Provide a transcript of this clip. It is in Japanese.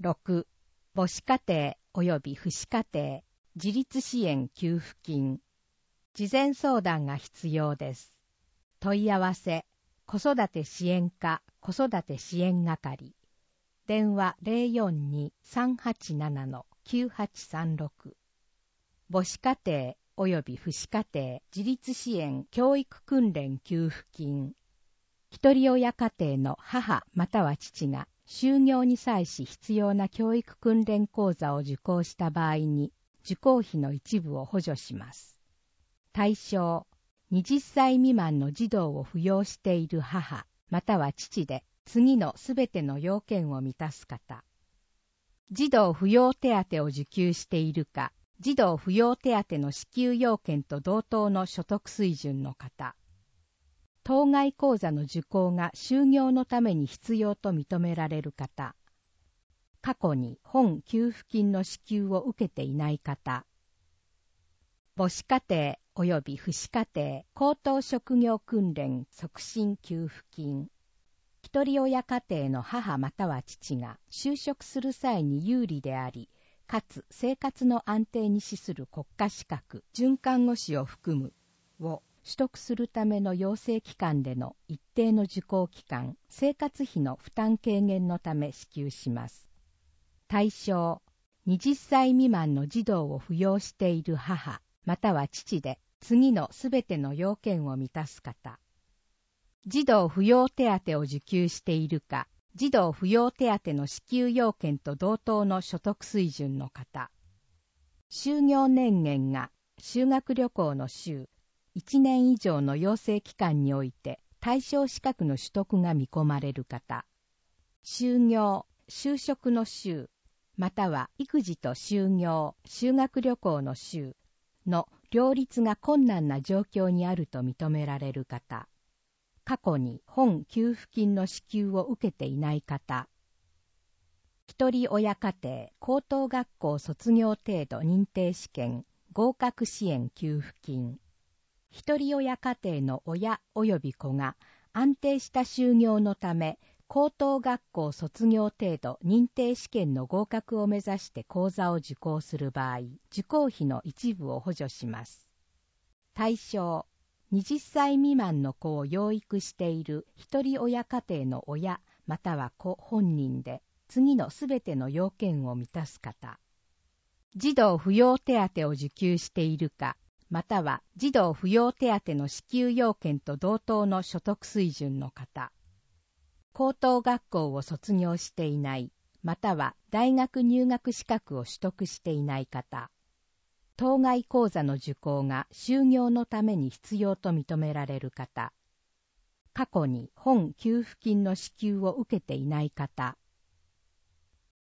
6、母子家庭及び父子家庭、自立支援給付金。事前相談が必要です。問い合わせ、子育て支援課子育て支援係。電話 042-387-9836。母子家庭及び父子家庭自立支援教育訓練給付金。一人親家庭の母または父が就業に際し必要な教育訓練講座を受講した場合に受講費の一部を補助します。対象、20歳未満の児童を扶養している母または父で次のすべての要件を満たす方。児童扶養手当を受給しているか、児童扶養手当の支給要件と同等の所得水準の方。当該講座の受講が就業のために必要と認められる方。過去に本給付金の支給を受けていない方。母子家庭及び父子家庭高等職業訓練促進給付金。一人親家庭の母または父が就職する際に有利であり、かつ生活の安定に資する国家資格、准看護師を含むを取得するための養成機関での一定の受講期間、生活費の負担軽減のため支給します。対象、20歳未満の児童を扶養している母、または父で、次のすべての要件を満たす方。児童扶養手当を受給しているか、児童扶養手当の支給要件と同等の所得水準の方。就業年限が修学旅行の週、1年以上の養成期間において対象資格の取得が見込まれる方。就業、就職の週、または育児と就業、修学旅行の週の両立が困難な状況にあると認められる方。過去に本給付金の支給を受けていない方。一人親家庭高等学校卒業程度認定試験合格支援給付金。一人親家庭の親及び子が安定した就業のため高等学校卒業程度認定試験の合格を目指して講座を受講する場合、受講費の一部を補助します。対象、20歳未満の子を養育している一人親家庭の親または子本人で、次のすべての要件を満たす方。児童扶養手当を受給しているか、または児童扶養手当の支給要件と同等の所得水準の方。高等学校を卒業していない、または大学入学資格を取得していない方。当該講座の受講が就業のために必要と認められる方。過去に本給付金の支給を受けていない方。